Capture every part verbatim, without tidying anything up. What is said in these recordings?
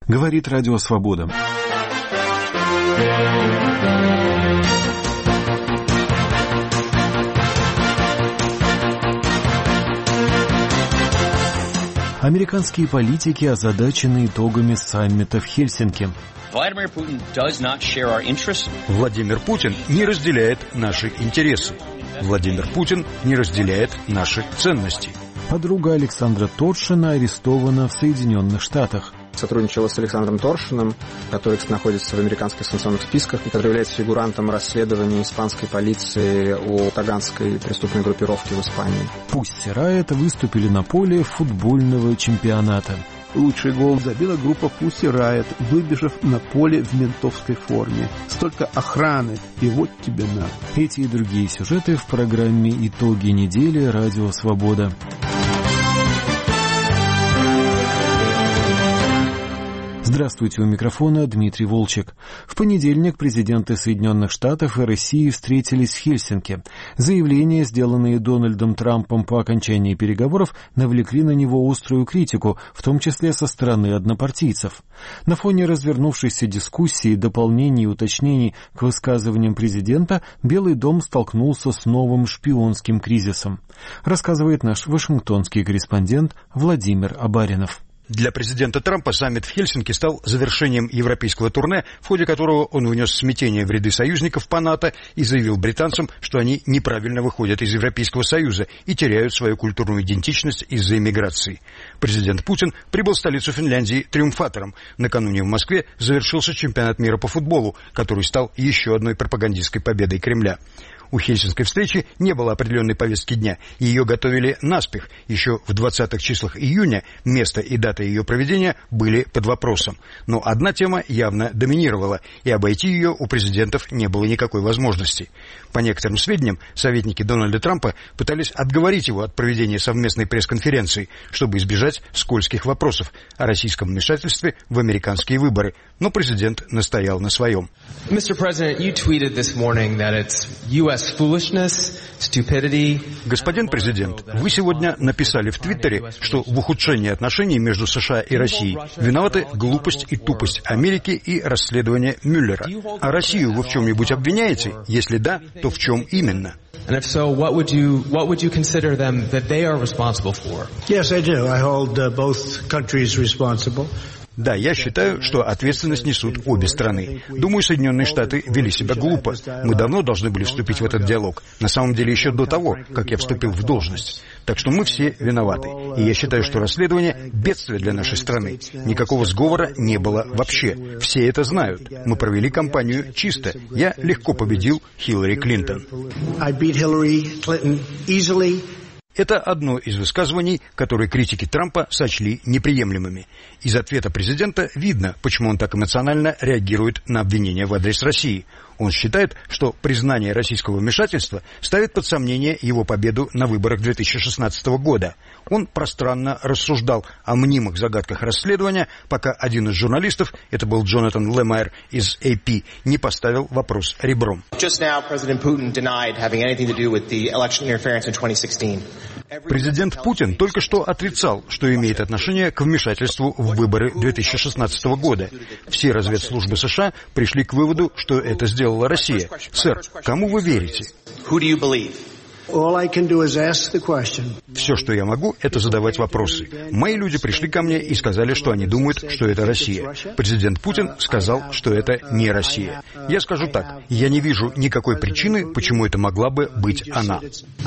Говорит Радио Свобода. Американские политики озадачены итогами саммита в Хельсинки. Владимир Путин не разделяет наши интересы. Владимир Путин не разделяет наши ценности. Подруга Александра Торшина арестована в Соединенных Штатах. Сотрудничала с Александром Торшиным, который находится в американских санкционных списках и который является фигурантом расследования испанской полиции о таганской преступной группировке в Испании. Пусть Riot выступили на поле футбольного чемпионата. Лучший гол забила группа Pussy Riot, выбежав на поле в ментовской форме. Столько охраны, и вот тебе на. Эти и другие сюжеты в программе «Итоги недели» Радио Свобода. Здравствуйте, у микрофона Дмитрий Волчек. В понедельник президенты Соединенных Штатов и России встретились в Хельсинки. Заявления, сделанные Дональдом Трампом по окончании переговоров, навлекли на него острую критику, в том числе со стороны однопартийцев. На фоне развернувшейся дискуссии, дополнений и уточнений к высказываниям президента, Белый дом столкнулся с новым шпионским кризисом. Рассказывает наш вашингтонский корреспондент Владимир Абаринов. Для президента Трампа саммит в Хельсинки стал завершением европейского турне, в ходе которого он внес смятение в ряды союзников по НАТО и заявил британцам, что они неправильно выходят из Европейского Союза и теряют свою культурную идентичность из-за иммиграции. Президент Путин прибыл в столицу Финляндии триумфатором. Накануне в Москве завершился чемпионат мира по футболу, который стал еще одной пропагандистской победой Кремля. У хельсинской встречи не было определенной повестки дня, и ее готовили наспех. Еще в двадцатых числах июня место и дата ее проведения были под вопросом. Но одна тема явно доминировала, и обойти ее у президентов не было никакой возможности. По некоторым сведениям, советники Дональда Трампа пытались отговорить его от проведения совместной пресс-конференции, чтобы избежать скользких вопросов о российском вмешательстве в американские выборы. Но президент настоял на своем. мистер President, you tweeted this morning that it's ю эс foolishness, stupidity. Господин президент, вы сегодня написали в Твиттере, что в ухудшении отношений между США и Россией виноваты глупость и тупость Америки и расследование Мюллера. А Россию вы в чем-нибудь обвиняете? Если да, то в чем именно? And if so, what would you what would you consider them that they are responsible for? Yes, I do. I hold uh, both countries responsible. Да, я считаю, что ответственность несут обе страны. Думаю, Соединенные Штаты вели себя глупо. Мы давно должны были вступить в этот диалог. На самом деле, еще до того, как я вступил в должность. Так что мы все виноваты. И я считаю, что расследование – бедствие для нашей страны. Никакого сговора не было вообще. Все это знают. Мы провели кампанию чисто. Я легко победил Хиллари Клинтон. Это одно из высказываний, которые критики Трампа сочли неприемлемыми. Из ответа президента видно, почему он так эмоционально реагирует на обвинения в адрес России. Он считает, что признание российского вмешательства ставит под сомнение его победу на выборах две тысячи шестнадцатого года. Он пространно рассуждал о мнимых загадках расследования, пока один из журналистов, это был Джонатан Лемайер из эй пи, не поставил вопрос ребром. Президент Путин только что отрицал, что имеет отношение к вмешательству в выборы две тысячи шестнадцатого года. Все разведслужбы США пришли к выводу, что это сделала Россия. Сэр, кому вы верите? Все, что я могу, это задавать вопросы. Мои люди пришли ко мне и сказали, что они думают, что это Россия. Президент Путин сказал, что это не Россия. Я скажу так, я не вижу никакой причины, почему это могла бы быть она.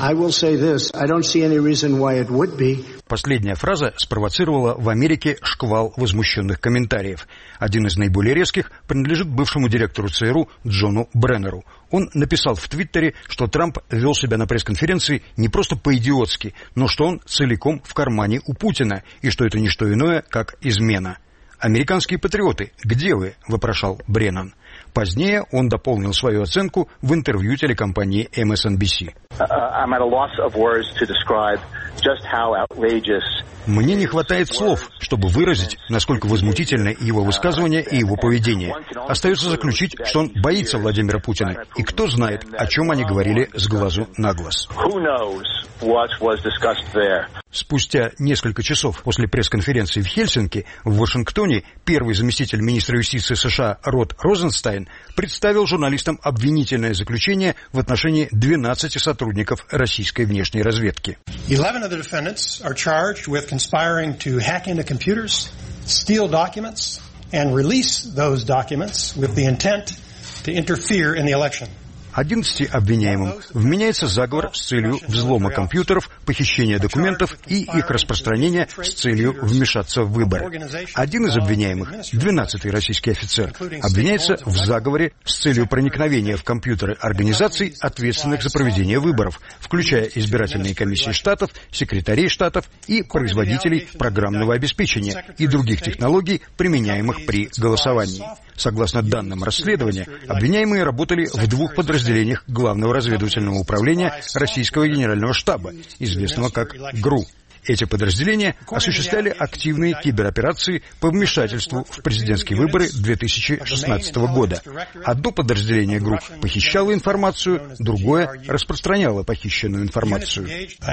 Последняя фраза спровоцировала в Америке шквал возмущенных комментариев. Один из наиболее резких принадлежит бывшему директору ЦРУ Джону Бреннеру. Он написал в Твиттере, что Трамп вел себя на пресс-конференции не просто по-идиотски, но что он целиком в кармане у Путина, и что это не что иное, как измена. «Американские патриоты, где вы?» – вопрошал Бреннан. Позднее он дополнил свою оценку в интервью телекомпании эм эс эн би си. Мне не хватает слов, чтобы выразить, насколько возмутительны его высказывания и его поведение. Остается заключить, что он боится Владимира Путина, и кто знает, о чем они говорили с глазу на глаз. what was discussed there. Спустя несколько часов после пресс-конференции в Хельсинки, в Вашингтоне, первый заместитель министра юстиции США Род Розенстайн представил журналистам обвинительное заключение в отношении двенадцати сотрудников российской внешней разведки. eleven of the defendants are charged with conspiring to hack into computers, steal documents, and release those documents with the intent to interfere in the election. одиннадцати обвиняемым вменяется заговор с целью взлома компьютеров, похищения документов и их распространения с целью вмешаться в выборы. Один из обвиняемых, двенадцатый российский офицер, обвиняется в заговоре с целью проникновения в компьютеры организаций, ответственных за проведение выборов, включая избирательные комиссии штатов, секретарей штатов и производителей программного обеспечения и других технологий, применяемых при голосовании. Согласно данным расследования, обвиняемые работали в двух подразделениях Главного разведывательного управления Российского генерального штаба, известного как ГРУ. Эти подразделения осуществляли активные кибероперации по вмешательству в президентские выборы две тысячи шестнадцатого года. Одно подразделение ГРУ похищало информацию, другое распространяло похищенную информацию.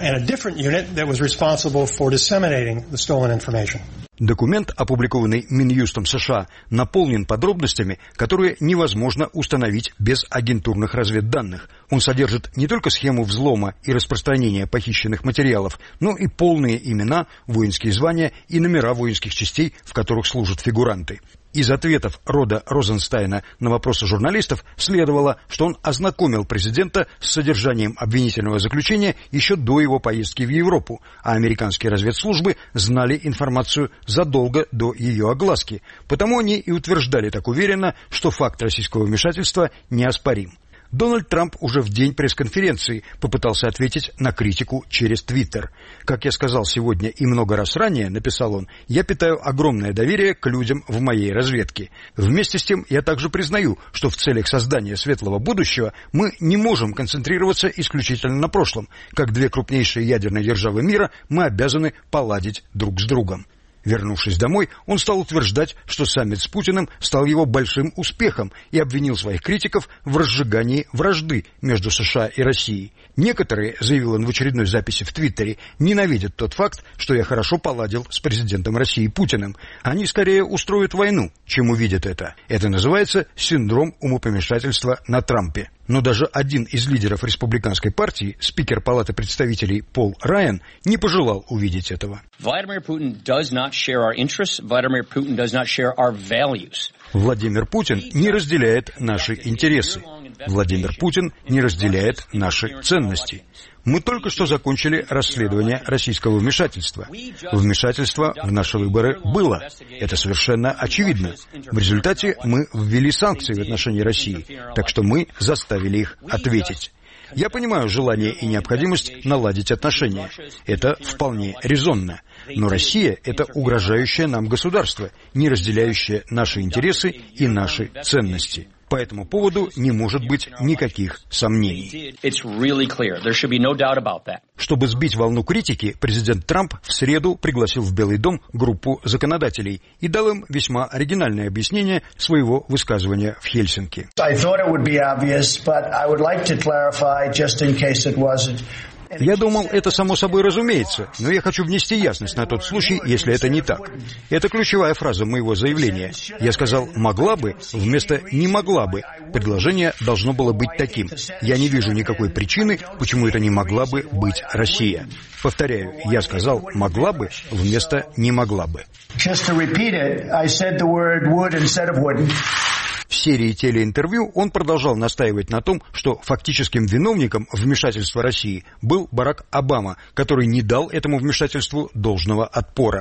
Документ, опубликованный Минюстом США, наполнен подробностями, которые невозможно установить без агентурных разведданных. Он содержит не только схему взлома и распространения похищенных материалов, но и полные имена, воинские звания и номера воинских частей, в которых служат фигуранты. Из ответов Рода Розенстайна на вопросы журналистов следовало, что он ознакомил президента с содержанием обвинительного заключения еще до его поездки в Европу, а американские разведслужбы знали информацию задолго до ее огласки, потому они и утверждали так уверенно, что факт российского вмешательства неоспорим. Дональд Трамп уже в день пресс-конференции попытался ответить на критику через Твиттер. «Как я сказал сегодня и много раз ранее, — написал он, — я питаю огромное доверие к людям в моей разведке. Вместе с тем я также признаю, что в целях создания светлого будущего мы не можем концентрироваться исключительно на прошлом. Как две крупнейшие ядерные державы мира мы обязаны поладить друг с другом». Вернувшись домой, он стал утверждать, что саммит с Путиным стал его большим успехом и обвинил своих критиков в разжигании вражды между США и Россией. Некоторые, заявил он в очередной записи в Твиттере, ненавидят тот факт, что я хорошо поладил с президентом России Путиным. Они скорее устроят войну, чем увидят это. Это называется синдром умопомешательства на Трампе. Но даже один из лидеров республиканской партии, спикер Палаты представителей Пол Райан, не пожелал увидеть этого. Владимир Путин does not share our interests. Владимир Путин does not share our values. Владимир Путин не разделяет наши интересы. Владимир Путин не разделяет наши ценности. Мы только что закончили расследование российского вмешательства. Вмешательство в наши выборы было. Это совершенно очевидно. В результате мы ввели санкции в отношении России, так что мы заставили их ответить. Я понимаю желание и необходимость наладить отношения. Это вполне резонно. Но Россия – это угрожающее нам государство, не разделяющее наши интересы и наши ценности. По этому поводу не может быть никаких сомнений. Чтобы сбить волну критики, президент Трамп в среду пригласил в Белый дом группу законодателей и дал им весьма оригинальное объяснение своего высказывания в Хельсинки. Я думал, это само собой разумеется, но я хочу внести ясность на тот случай, если это не так. Это ключевая фраза моего заявления. Я сказал «могла бы» вместо «не могла бы». Предложение должно было быть таким. Я не вижу никакой причины, почему это не могла бы быть Россия. Повторяю, я сказал «могла бы» вместо «не могла бы». В серии телеинтервью он продолжал настаивать на том, что фактическим виновником вмешательства России был Барак Обама, который не дал этому вмешательству должного отпора.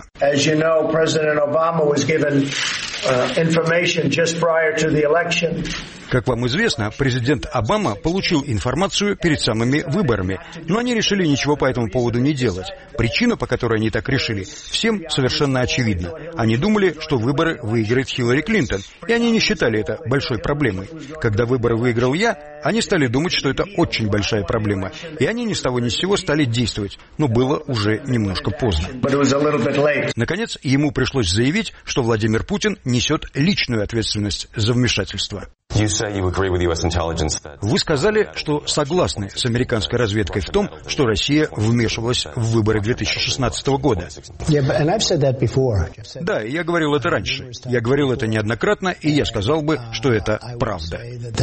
Как вам известно, президент Обама получил информацию перед самыми выборами, но они решили ничего по этому поводу не делать. Причина, по которой они так решили, всем совершенно очевидна. Они думали, что выборы выиграет Хиллари Клинтон, и они не считали это большой проблемой. Когда выборы выиграл я, они стали думать, что это очень большая проблема, и они ни с того ни с сего стали действовать, но было уже немножко поздно. Наконец, ему пришлось заявить, что Владимир Путин несет личную ответственность за вмешательство. Вы сказали, что согласны с американской разведкой в том, что Россия вмешивалась в выборы две тысячи шестнадцатого года. Да, я говорил это раньше. Я говорил это неоднократно, и я сказал бы, что это правда.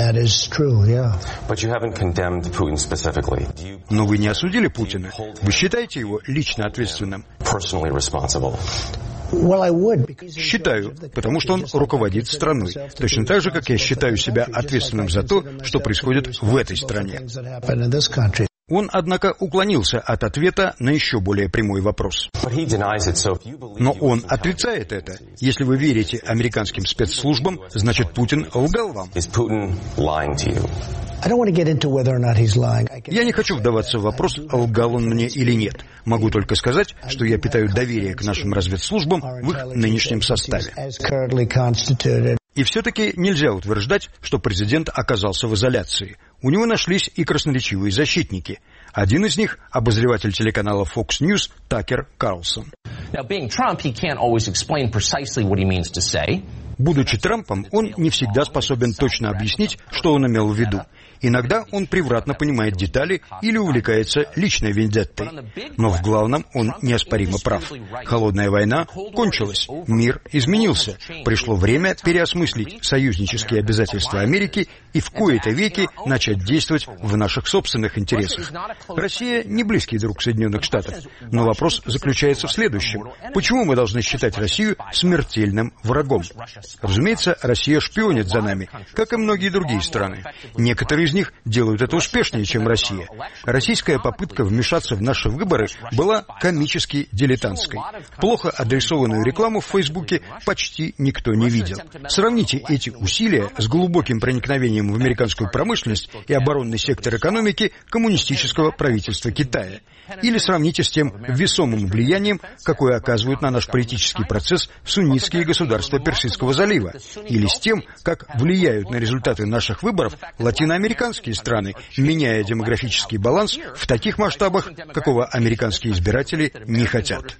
Но вы не осудили Путина? Вы считаете его лично ответственным? Считаю, потому что он руководит страной. Точно так же, как я считаю себя ответственным за то, что происходит в этой стране. Он, однако, уклонился от ответа на еще более прямой вопрос. Но он отрицает это. Если вы верите американским спецслужбам, значит, Путин лгал вам. Я не хочу вдаваться в вопрос, лгал он мне или нет. Могу только сказать, что я питаю доверие к нашим разведслужбам в их нынешнем составе. И все-таки нельзя утверждать, что президент оказался в изоляции. У него нашлись и красноречивые защитники. Один из них – обозреватель телеканала Fox News Такер Карлсон. Будучи Трампом, он не всегда способен точно объяснить, что он имел в виду. Иногда он превратно понимает детали или увлекается личной вендеттой. Но в главном он неоспоримо прав. Холодная война кончилась, мир изменился. Пришло время переосмыслить союзнические обязательства Америки и в кои-то веки начать действовать в наших собственных интересах. Россия не близкий друг Соединенных Штатов. Но вопрос заключается в следующем. Почему мы должны считать Россию смертельным врагом? Разумеется, Россия шпионит за нами, как и многие другие страны. Некоторые из них делают это успешнее, чем Россия. Российская попытка вмешаться в наши выборы была комически дилетантской. Плохо адресованную рекламу в Фейсбуке почти никто не видел. Сравните эти усилия с глубоким проникновением в американскую промышленность и оборонный сектор экономики коммунистического правительства Китая. Или сравните с тем весомым влиянием, какое оказывают на наш политический процесс суннитские государства Персидского залива. Или с тем, как влияют на результаты наших выборов латиноамериканские страны, меняя демографический баланс в таких масштабах, какого американские избиратели не хотят.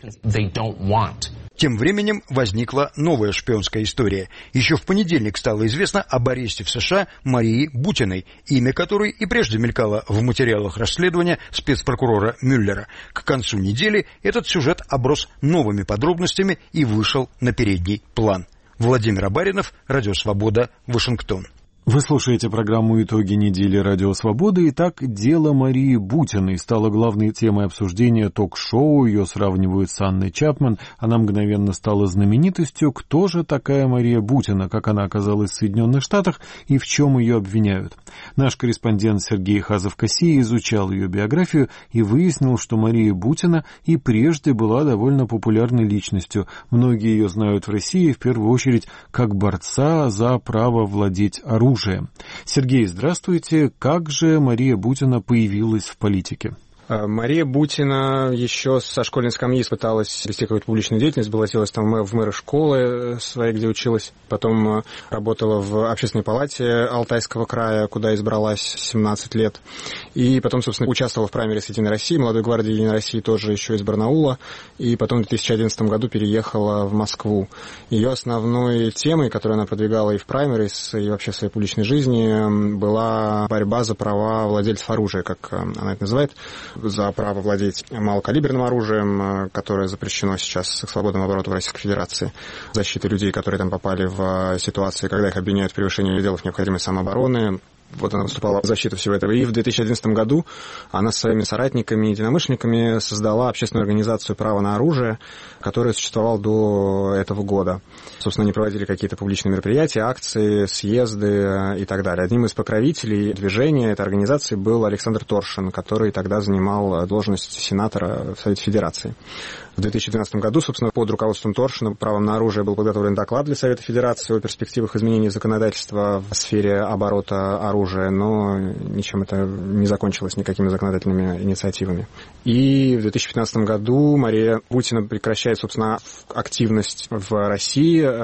Тем временем возникла новая шпионская история. Еще в понедельник стало известно об аресте в США Марии Бутиной, имя которой и прежде мелькало в материалах расследования спецпрокурора Мюллера. К концу недели этот сюжет оброс новыми подробностями и вышел на передний план. Владимир Абаринов, Радио Свобода, Вашингтон. Вы слушаете программу «Итоги недели. Радио Свобода». Итак, дело Марии Бутиной стало главной темой обсуждения ток-шоу. Ее сравнивают с Анной Чапман. Она мгновенно стала знаменитостью. Кто же такая Мария Бутина? Как она оказалась в Соединенных Штатах и в чем ее обвиняют? Наш корреспондент Сергей Хазов-Кассия изучал ее биографию и выяснил, что Мария Бутина и прежде была довольно популярной личностью. Многие ее знают в России, в первую очередь, как борца за право владеть оружием. Сергей, здравствуйте. Как же Мария Бутина появилась в политике? Мария Бутина еще со школьной скамьи пыталась вести какую-то публичную деятельность, баллотировалась там в мэры школы своей, где училась. Потом работала в общественной палате Алтайского края, куда избралась семнадцать лет. И потом, собственно, участвовала в праймерис «Единой России», «Молодой гвардии Единой России» тоже еще из Барнаула. И потом в две тысячи одиннадцатом году переехала в Москву. Ее основной темой, которую она продвигала и в праймерис, и вообще в своей публичной жизни, была борьба за права владельцев оружия, как она это называет, за право владеть малокалиберным оружием, которое запрещено сейчас к свободному обороту в Российской Федерации, защиты людей, которые там попали в ситуации, когда их обвиняют в превышении пределов необходимой самообороны. Вот она выступала в защиту всего этого. И в две тысячи одиннадцатом году она со своими соратниками и единомышленниками создала общественную организацию «Право на оружие», которая существовала до этого года. Собственно, они проводили какие-то публичные мероприятия, акции, съезды и так далее. Одним из покровителей движения этой организации был Александр Торшин, который тогда занимал должность сенатора в Совете Федерации. В две тысячи двенадцатом году, собственно, под руководством Торшина правом на оружие был подготовлен доклад для Совета Федерации о перспективах изменений законодательства в сфере оборота оружия, но ничем это не закончилось, никакими законодательными инициативами. И в две тысячи пятнадцатом году Мария Бутина прекращает, собственно, активность в России,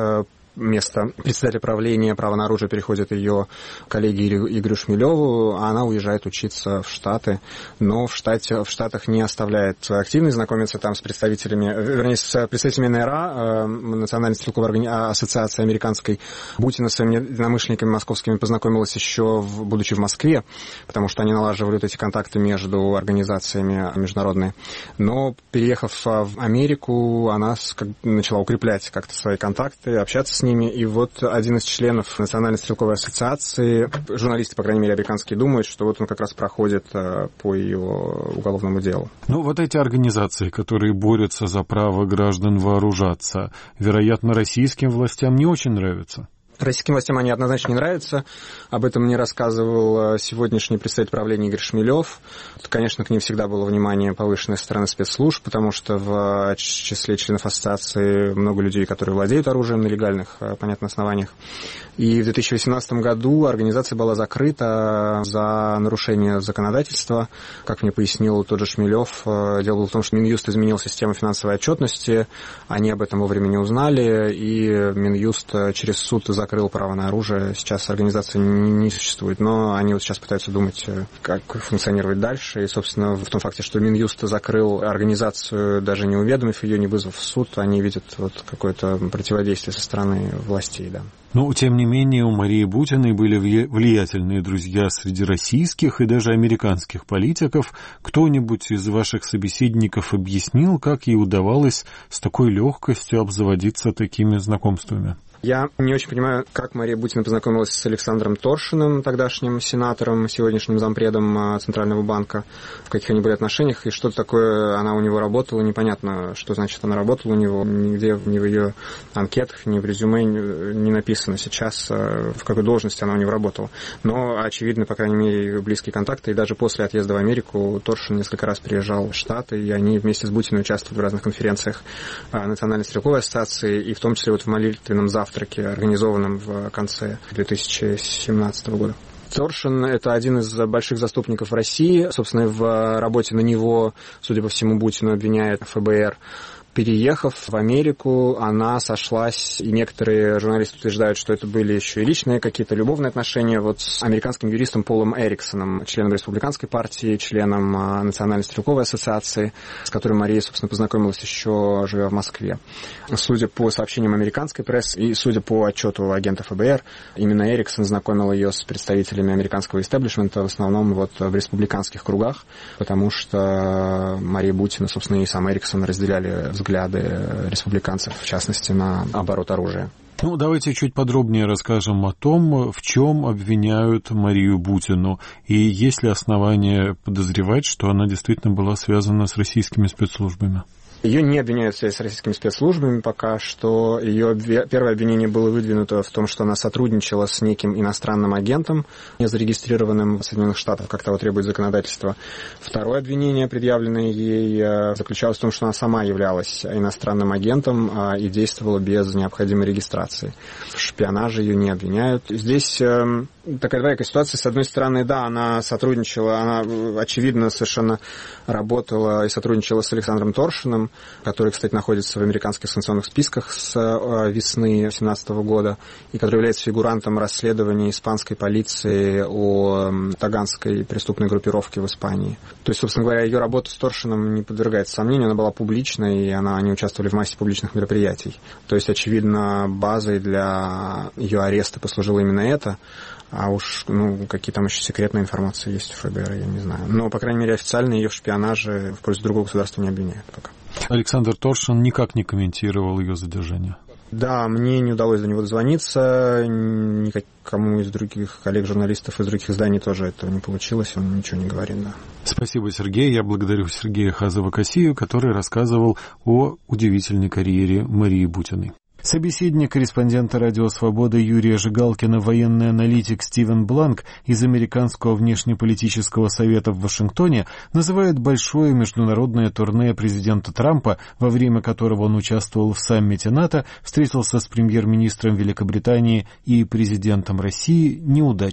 место председателя правления, право на оружие переходит ее коллеге Игорю Шмелеву, а она уезжает учиться в Штаты, но в, штате, в Штатах не оставляет своей активность, знакомится там с представителями, вернее, с представителями эн эр а, Национальной стрелковой ассоциации американской. Бутина с своими единомышленниками московскими познакомилась еще, в, будучи в Москве, потому что они налаживали вот эти контакты между организациями международные. Но, переехав в Америку, она как, начала укреплять как-то свои контакты, общаться с ними. И вот один из членов Национальной стрелковой ассоциации, журналисты, по крайней мере, американские, думают, что вот он как раз проходит по ее уголовному делу. Ну, вот эти организации, которые борются за право граждан вооружаться, вероятно, российским властям не очень нравятся. Российским властям они однозначно не нравятся. Об этом мне рассказывал сегодняшний представитель правления Игорь Шмелев. Конечно, к ним всегда было внимание повышенное со стороны спецслужб, потому что в числе членов ассоциации много людей, которые владеют оружием на легальных, понятно, основаниях. И в две тысячи восемнадцатом году организация была закрыта за нарушение законодательства. Как мне пояснил тот же Шмелев, дело было в том, что Минюст изменил систему финансовой отчетности, они об этом вовремя не узнали, и Минюст через суд закрыл закрыл право на оружие. Сейчас организация не существует, но они вот сейчас пытаются думать, как функционировать дальше. И, собственно, в том факте, что Минюст закрыл организацию, даже не уведомив ее, не вызвав в суд, они видят вот какое-то противодействие со стороны властей, да. Но, тем не менее, у Марии Бутиной были влиятельные друзья среди российских и даже американских политиков. Кто-нибудь из ваших собеседников объяснил, как ей удавалось с такой легкостью обзаводиться такими знакомствами? Я не очень понимаю, как Мария Бутина познакомилась с Александром Торшиным, тогдашним сенатором, сегодняшним зампредом Центрального банка, в каких они были отношениях, и что такое она у него работала, непонятно, что значит она работала у него, нигде ни в ее анкетах, ни в резюме не написано сейчас, в какой должности она у него работала. Но, очевидно, по крайней мере, близкие контакты, и даже после отъезда в Америку Торшин несколько раз приезжал в Штаты, и они вместе с Бутиной участвовали в разных конференциях Национальной стрелковой ассоциации, и в том числе вот в молитвенном завтраке, организованном в конце две тысячи семнадцатого года. Торшин – это один из больших заступников России. Собственно, в работе на него, судя по всему, Бутину обвиняет эф бэ эр. Переехав в Америку, она сошлась, и некоторые журналисты утверждают, что это были еще и личные какие-то любовные отношения вот с американским юристом Полом Эриксоном, членом Республиканской партии, членом Национальной стрелковой ассоциации, с которым Мария, собственно, познакомилась еще живя в Москве. Судя по сообщениям американской прессы и судя по отчету агента эф бэ эр, именно Эриксон знакомил ее с представителями американского истеблишмента, в основном вот в республиканских кругах, потому что Мария Бутина, собственно, и сам Эриксон разделяли взгляды республиканцев, в частности, на оборот оружия. Ну, давайте чуть подробнее расскажем о том, в чем обвиняют Марию Бутину, и есть ли основания подозревать, что она действительно была связана с российскими спецслужбами. Ее не обвиняют в связи с российскими спецслужбами пока что. Ее первое обвинение было выдвинуто в том, что она сотрудничала с неким иностранным агентом, не зарегистрированным в Соединенных Штатах, как того требует законодательство. Второе обвинение, предъявленное ей, заключалось в том, что она сама являлась иностранным агентом и действовала без необходимой регистрации. В шпионаже ее не обвиняют. Здесь такая двоякая ситуация. С одной стороны, да, она сотрудничала, она, очевидно, совершенно работала и сотрудничала с Александром Торшиным, который, кстати, находится в американских санкционных списках с весны две тысячи семнадцатого года, и который является фигурантом расследования испанской полиции о таганской преступной группировке в Испании. То есть, собственно говоря, ее работа с Торшиным не подвергается сомнению, она была публичной, и она, они участвовали в массе публичных мероприятий. То есть, очевидно, базой для ее ареста послужило именно это. А уж, ну, какие там еще секретные информации есть в эф бэ эр, я не знаю. Но, по крайней мере, официально ее в шпионаже в пользу другого государства не обвиняют пока. Александр Торшин никак не комментировал ее задержание. Да, мне не удалось до него дозвониться, никому из других коллег-журналистов из других изданий тоже этого не получилось, он ничего не говорит, да. Спасибо, Сергей. Я благодарю Сергея Хазова-Косию, который рассказывал о удивительной карьере Марии Бутиной. Собеседник корреспондента «Радио Свобода» Юрия Жигалкина, военный аналитик Стивен Бланк из Американского внешнеполитического совета в Вашингтоне, называет большое международное турне президента Трампа, во время которого он участвовал в саммите НАТО, встретился с премьер-министром Великобритании и президентом России, неудачей.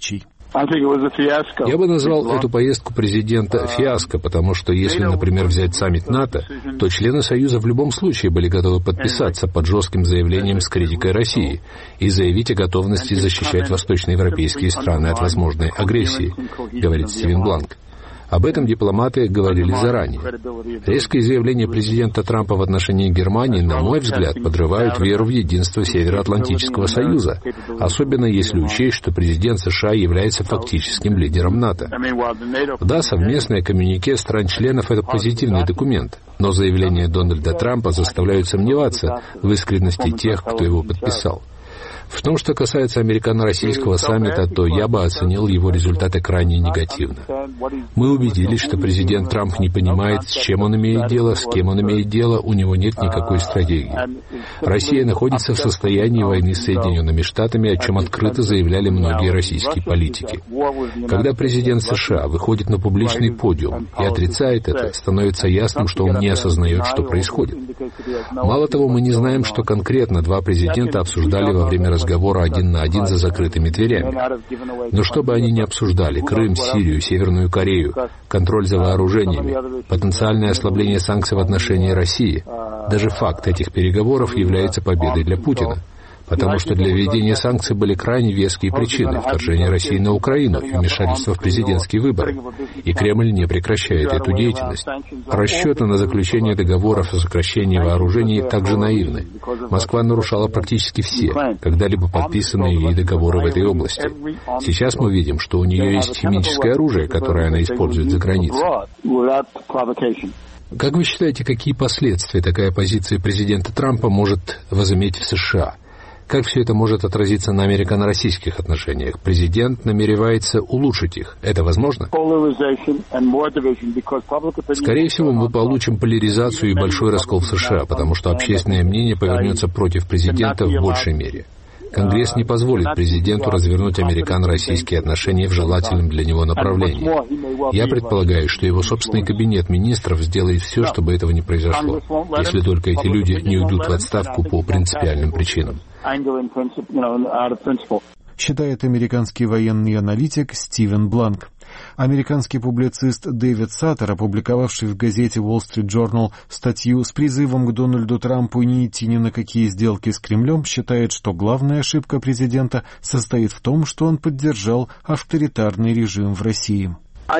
Я бы назвал эту поездку президента фиаско, потому что если, например, взять саммит НАТО, то члены Союза в любом случае были готовы подписаться под жестким заявлением с критикой России и заявить о готовности защищать восточноевропейские страны от возможной агрессии, говорит Стивен Бланк. Об этом дипломаты говорили заранее. Резкие заявления президента Трампа в отношении Германии, на мой взгляд, подрывают веру в единство Североатлантического Союза, особенно если учесть, что президент США является фактическим лидером НАТО. Да, совместное коммюнике стран-членов — это позитивный документ, но заявления Дональда Трампа заставляют сомневаться в искренности тех, кто его подписал. В том, что касается американо-российского саммита, то я бы оценил его результаты крайне негативно. Мы убедились, что президент Трамп не понимает, с чем он имеет дело, с кем он имеет дело, у него нет никакой стратегии. Россия находится в состоянии войны с Соединенными Штатами, о чем открыто заявляли многие российские политики. Когда президент США выходит на публичный подиум и отрицает это, становится ясным, что он не осознает, что происходит. Мало того, мы не знаем, что конкретно два президента обсуждали во время разговора один на один за закрытыми дверями. Но что бы они ни обсуждали — Крым, Сирию, Северную Корею, контроль за вооружениями, потенциальное ослабление санкций в отношении России, даже факт этих переговоров является победой для Путина. Потому что для введения санкций были крайне веские причины — вторжение России на Украину и вмешательство в президентские выборы. И Кремль не прекращает эту деятельность. Расчеты на заключение договоров о сокращении вооружений также наивны. Москва нарушала практически все когда-либо подписанные ей договоры в этой области. Сейчас мы видим, что у нее есть химическое оружие, которое она использует за границей. Как вы считаете, какие последствия такая позиция президента Трампа может возыметь в США? Как все это может отразиться на американо-российских отношениях? Президент намеревается улучшить их. Это возможно? Скорее всего, мы получим поляризацию и большой раскол в США, потому что общественное мнение повернется против президента в большей мере. Конгресс не позволит президенту развернуть американо-российские отношения в желательном для него направлении. Я предполагаю, что его собственный кабинет министров сделает все, чтобы этого не произошло, если только эти люди не уйдут в отставку по принципиальным причинам. Считает американский военный аналитик Стивен Бланк. Американский публицист Дэвид Саттер, опубликовавший в газете Wall Street Journal статью с призывом к Дональду Трампу не идти ни на какие сделки с Кремлем, считает, что главная ошибка президента состоит в том, что он поддержал авторитарный режим в России.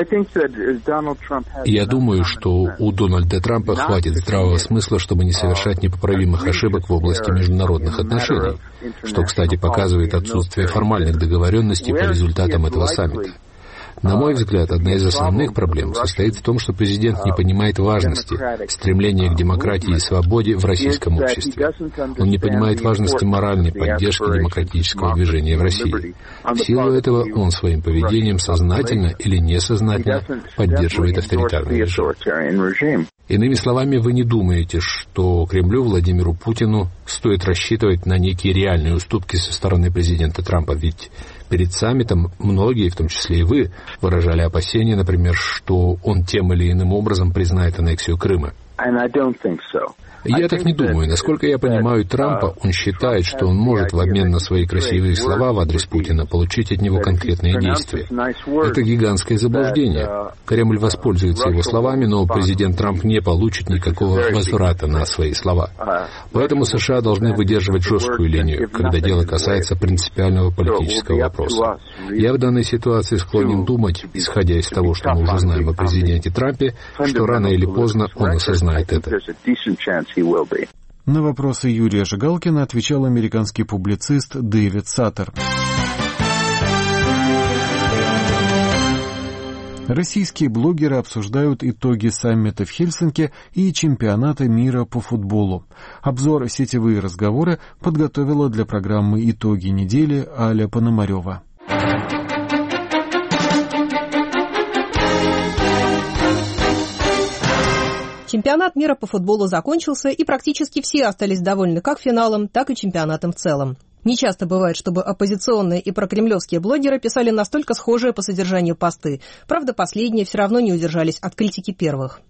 Я думаю, что у Дональда Трампа хватит здравого смысла, чтобы не совершать непоправимых ошибок в области международных отношений, что, кстати, показывает отсутствие формальных договоренностей по результатам этого саммита. На мой взгляд, одна из основных проблем состоит в том, что президент не понимает важности стремления к демократии и свободе в российском обществе. Он не понимает важности моральной поддержки демократического движения в России. В силу этого он своим поведением сознательно или несознательно поддерживает авторитарный режим. Иными словами, вы не думаете, что Кремлю, Владимиру Путину, стоит рассчитывать на некие реальные уступки со стороны президента Трампа, ведь перед саммитом многие, в том числе и вы, выражали опасения, например, что он тем или иным образом признает аннексию Крыма. Я так не думаю. Насколько я понимаю Трампа, он считает, что он может в обмен на свои красивые слова в адрес Путина получить от него конкретные действия. Это гигантское заблуждение. Кремль воспользуется его словами, но президент Трамп не получит никакого возврата на свои слова. Поэтому США должны выдерживать жесткую линию, когда дело касается принципиального политического вопроса. Я в данной ситуации склонен думать, исходя из того, что мы уже знаем о президенте Трампе, что рано или поздно он осознает это. На вопросы Юрия Жигалкина отвечал американский публицист Дэвид Саттер. Российские блогеры обсуждают итоги саммита в Хельсинки и чемпионата мира по футболу. Обзор «Сетевые разговоры» подготовила для программы «Итоги недели» Аля Пономарева. Чемпионат мира по футболу закончился, и практически все остались довольны как финалом, так и чемпионатом в целом. Нечасто бывает, чтобы оппозиционные и прокремлевские блогеры писали настолько схожие по содержанию посты. Правда, последние все равно не удержались от критики первых.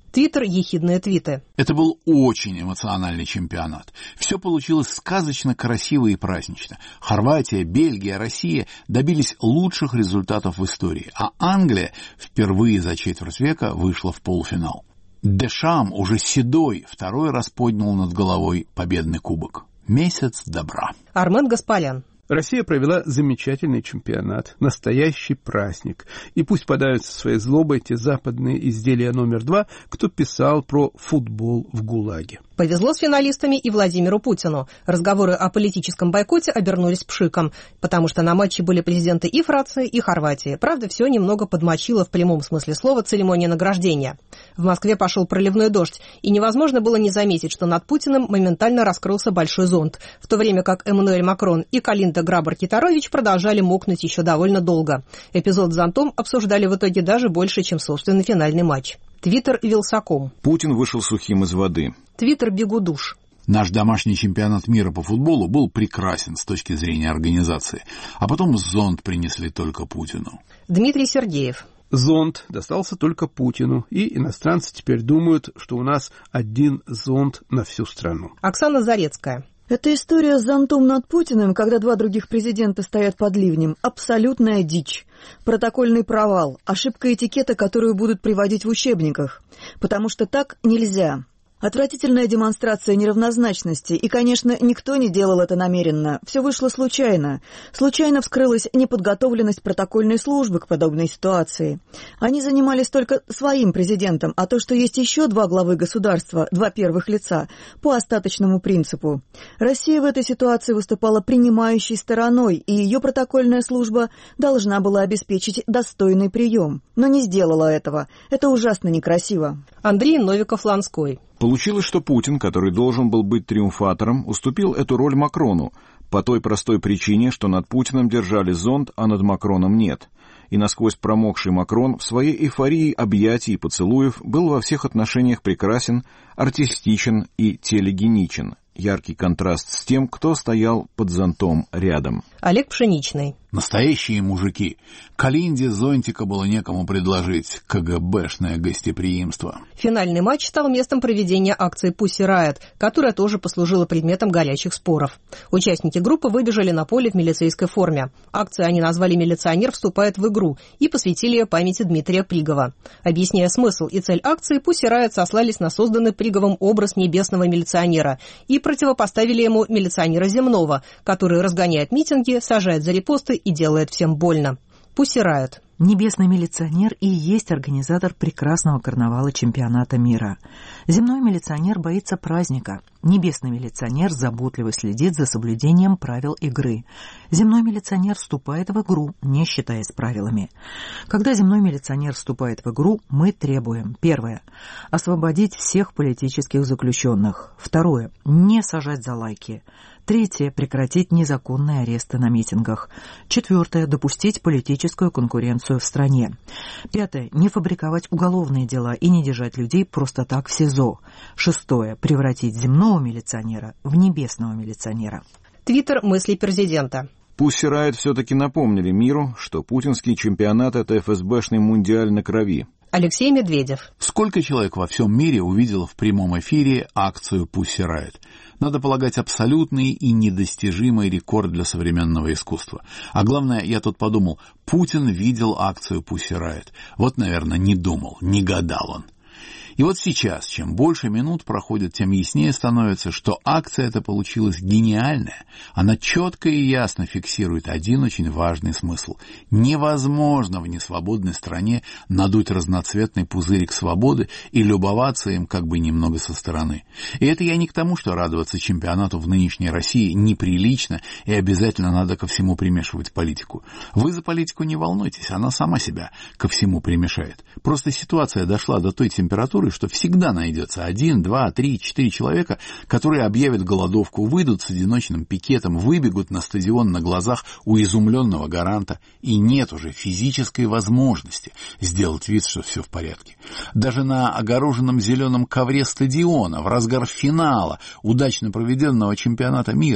Твиттер — ехидные твиты. Это был очень эмоциональный чемпионат. Все получилось сказочно красиво и празднично. Хорватия, Бельгия, Россия добились лучших результатов в истории, а Англия впервые за четверть века вышла в полуфинал. Дешам, уже седой, второй раз поднял над головой победный кубок. Месяц добра. Армен Гаспарян. Россия провела замечательный чемпионат, настоящий праздник. И пусть подаются своей злобой те западные изделия номер два, кто писал про футбол в ГУЛАГе. Повезло с финалистами и Владимиру Путину. Разговоры о политическом бойкоте обернулись пшиком, потому что на матче были президенты и Франции, и Хорватии. Правда, все немного подмочило в прямом смысле слова церемония награждения. В Москве пошел проливной дождь, и невозможно было не заметить, что над Путиным моментально раскрылся большой зонт, в то время как Эммануэль Макрон и Калинда Грабар-Китарович продолжали мокнуть еще довольно долго. Эпизод с зонтом обсуждали в итоге даже больше, чем собственный финальный матч. Твиттер Вилсаком. Путин вышел сухим из воды. Твиттер Бегудуш. Наш домашний чемпионат мира по футболу был прекрасен с точки зрения организации. А потом зонт принесли только Путину. Дмитрий Сергеев. Зонт достался только Путину, и иностранцы теперь думают, что у нас один зонт на всю страну. Оксана Зарецкая. Эта история с зонтом над Путиным, когда два других президента стоят под ливнем, абсолютная дичь. Протокольный провал, ошибка этикета, которую будут приводить в учебниках. Потому что так нельзя. Отвратительная демонстрация неравнозначности, и, конечно, никто не делал это намеренно. Все вышло случайно. Случайно вскрылась неподготовленность протокольной службы к подобной ситуации. Они занимались только своим президентом, а то, что есть еще два главы государства, два первых лица, по остаточному принципу. Россия в этой ситуации выступала принимающей стороной, и ее протокольная служба должна была обеспечить достойный прием. Но не сделала этого. Это ужасно некрасиво. Андрей Новиков-Ланской. Получилось, что Путин, который должен был быть триумфатором, уступил эту роль Макрону по той простой причине, что над Путиным держали зонт, а над Макроном нет. И насквозь промокший Макрон в своей эйфории объятий и поцелуев был во всех отношениях прекрасен, артистичен и телегеничен. Яркий контраст с тем, кто стоял под зонтом рядом. Олег Пшеничный. Настоящие мужики. Калинде зонтика было некому предложить. КГБшное гостеприимство. Финальный матч стал местом проведения акции Pussy Riot, которая тоже послужила предметом горячих споров. Участники группы выбежали на поле в милицейской форме. Акцию они назвали «Милиционер вступает в игру» и посвятили ее памяти Дмитрия Пригова. Объясняя смысл и цель акции, Pussy Riot сослались на созданный Приговым образ небесного милиционера и противопоставили ему милиционера земного, который разгоняет митинги, сажает за репосты и делает всем больно. Pussy Riot. Небесный милиционер и есть организатор прекрасного карнавала чемпионата мира. Земной милиционер боится праздника. Небесный милиционер заботливо следит за соблюдением правил игры. Земной милиционер вступает в игру, не считаясь правилами. Когда земной милиционер вступает в игру, мы требуем: первое – освободить всех политических заключенных. Второе – не сажать за лайки. Третье – прекратить незаконные аресты на митингах. Четвертое – допустить политическую конкуренцию в стране. Пятое – не фабриковать уголовные дела и не держать людей просто так в СИЗО. Шестое – превратить земного милиционера в небесного милиционера. Твиттер мысли президента. Pussy Riot все-таки напомнили миру, что путинский чемпионат – это эф эс бэшный мундиаль на крови. Алексей Медведев. Сколько человек во всем мире увидело в прямом эфире акцию Pussy Riot? Надо полагать, абсолютный и недостижимый рекорд для современного искусства. А главное, я тут подумал, Путин видел акцию Pussy Riot. Вот, наверное, не думал, не гадал он. И вот сейчас, чем больше минут проходит, тем яснее становится, что акция эта получилась гениальная. Она четко и ясно фиксирует один очень важный смысл. Невозможно в несвободной стране надуть разноцветный пузырик свободы и любоваться им как бы немного со стороны. И это я не к тому, что радоваться чемпионату в нынешней России неприлично и обязательно надо ко всему примешивать политику. Вы за политику не волнуйтесь, она сама себя ко всему примешает. Просто ситуация дошла до той температуры, что всегда найдется один, два, три, четыре человека, которые объявят голодовку, выйдут с одиночным пикетом, выбегут на стадион на глазах у изумленного гаранта, и нет уже физической возможности сделать вид, что все в порядке. Даже на огороженном зеленом ковре стадиона, в разгар финала удачно проведенного чемпионата мира,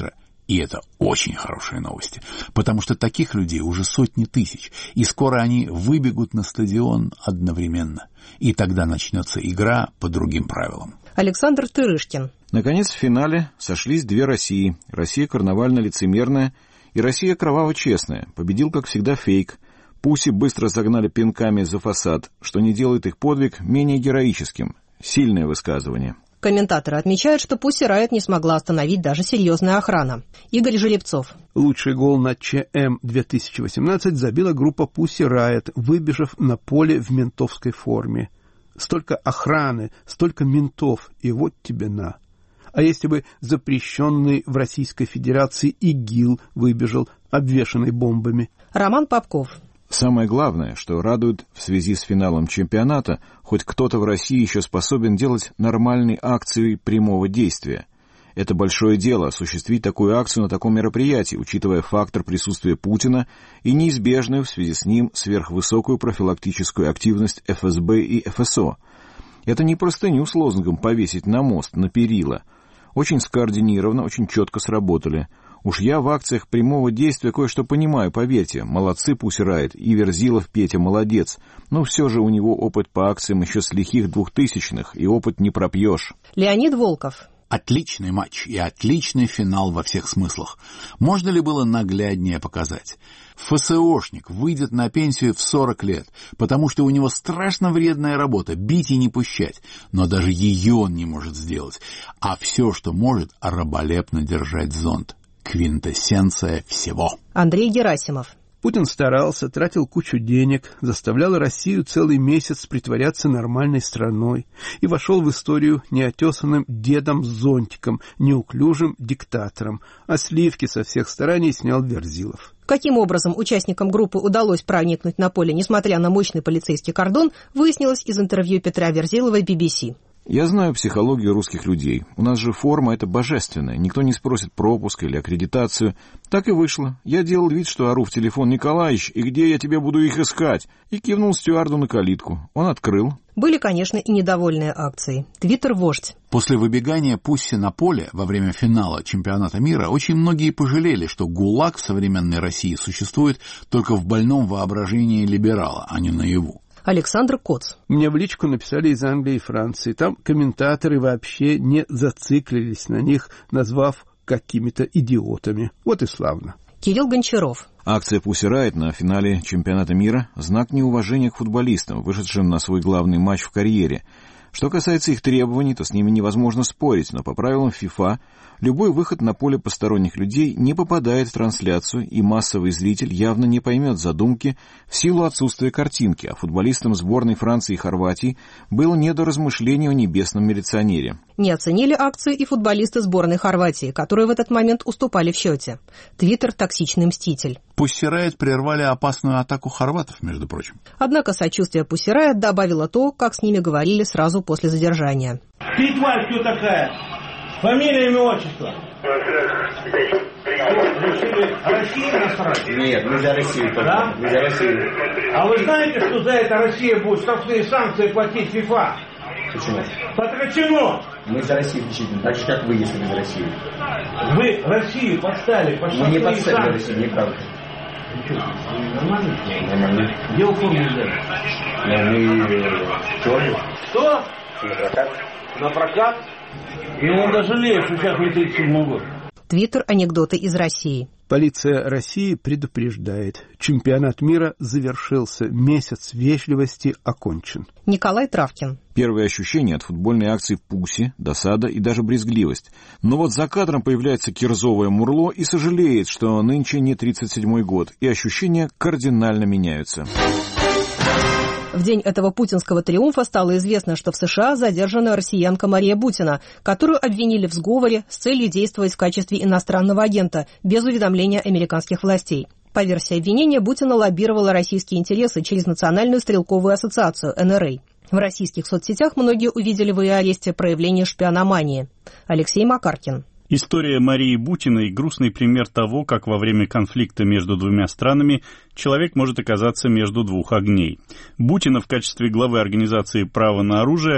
И это очень хорошие новости, потому что таких людей уже сотни тысяч, и скоро они выбегут на стадион одновременно. И тогда начнется игра по другим правилам. Александр Тырышкин. Наконец, в финале сошлись две России. Россия карнавально-лицемерная и Россия кроваво-честная. Победил, как всегда, фейк. Пусси быстро загнали пинками за фасад, что не делает их подвиг менее героическим. Сильное высказывание. Комментаторы отмечают, что Pussy Riot не смогла остановить даже серьезная охрана. Игорь Жеребцов. Лучший гол на ЧМ две тысячи восемнадцать забила группа Pussy Riot, выбежав на поле в ментовской форме. Столько охраны, столько ментов, и вот тебе на. А если бы запрещенный в Российской Федерации ИГИЛ выбежал, обвешанный бомбами? Роман Попков. Самое главное, что радует в связи с финалом чемпионата, хоть кто-то в России еще способен делать нормальные акции прямого действия. Это большое дело — осуществить такую акцию на таком мероприятии, учитывая фактор присутствия Путина и неизбежную в связи с ним сверхвысокую профилактическую активность эф эс бэ и эф эс о. Это не простыню с лозунгом повесить на мост, на перила. Очень скоординированно, очень четко сработали. Уж я в акциях прямого действия кое-что понимаю, поверьте. Молодцы Pussy Riot, и Верзилов Петя молодец. Но все же у него опыт по акциям еще с лихих двухтысячных, и опыт не пропьешь. Леонид Волков. Отличный матч и отличный финал во всех смыслах. Можно ли было нагляднее показать? эф эс о-шник выйдет на пенсию в сорок лет, потому что у него страшно вредная работа — бить и не пущать. Но даже ее он не может сделать. А все, что может, раболепно держать зонт. Квинтэссенция всего. Андрей Герасимов. Путин старался, тратил кучу денег, заставлял Россию целый месяц притворяться нормальной страной и вошел в историю неотесанным дедом с зонтиком, неуклюжим диктатором, а сливки со всех стараний снял Верзилов. Каким образом участникам группы удалось проникнуть на поле, несмотря на мощный полицейский кордон, выяснилось из интервью Петра Верзилова би би си. Я знаю психологию русских людей. У нас же форма — это божественная. Никто не спросит пропуск или аккредитацию. Так и вышло. Я делал вид, что ору в телефон: «Николаич, и где я тебе буду их искать?» И кивнул стюарду на калитку. Он открыл. Были, конечно, и недовольные акции. Твиттер-вождь. После выбегания Пусси на поле во время финала чемпионата мира очень многие пожалели, что ГУЛАГ в современной России существует только в больном воображении либерала, а не наяву. Александр Коц. Мне в личку написали из Англии и Франции. Там комментаторы вообще не зациклились на них, назвав какими-то идиотами. Вот и славно. Кирилл Гончаров. Акция Pussy Riot на финале чемпионата мира — знак неуважения к футболистам, вышедшим на свой главный матч в карьере. Что касается их требований, то с ними невозможно спорить, но по правилам ФИФА любой выход на поле посторонних людей не попадает в трансляцию, и массовый зритель явно не поймет задумки в силу отсутствия картинки, а футболистам сборной Франции и Хорватии было не до размышлений о небесном милиционере. Не оценили акцию и футболисты сборной Хорватии, которые в этот момент уступали в счете. Твиттер — токсичный мститель. Pussy Riot прервали опасную атаку хорватов, между прочим. Однако сочувствие Pussy Riot добавило то, как с ними говорили сразу после задержания. Ты, тварь, кто такая? Фамилия, имя, отчество? Решили Россию насрать? Нет, мы за Россию. Да? Мы за Россию. А вы знаете, что за это Россия будет штрафные санкции платить ФИФА? Почему? Почему? Мы за Россию исключительно. Так же, как вы, если вы за Россию. Вы Россию поставили под штрафные санкции. Мы не подставили Россию, неправда. Ну что, нормально? Нормально. Где вы форму взяли? Ну, мы... Что? Что? На прокат. На прокат? И он даже жалеет, что сейчас не тридцать седьмой год. Твиттер — анекдоты из России. Полиция России предупреждает. Чемпионат мира завершился. Месяц вежливости окончен. Николай Травкин. Первые ощущения от футбольной акции Пусси — досада и даже брезгливость. Но вот за кадром появляется кирзовое мурло и сожалеет, что нынче не тридцать седьмой год, и ощущения кардинально меняются. В день этого путинского триумфа стало известно, что в США задержана россиянка Мария Бутина, которую обвинили в сговоре с целью действовать в качестве иностранного агента без уведомления американских властей. По версии обвинения, Бутина лоббировала российские интересы через Национальную стрелковую ассоциацию эн эр а. В российских соцсетях многие увидели в ее аресте проявление шпиономании. Алексей Макаркин. История Марии Бутиной – грустный пример того, как во время конфликта между двумя странами человек может оказаться между двух огней. Бутина в качестве главы организации «Право на оружие»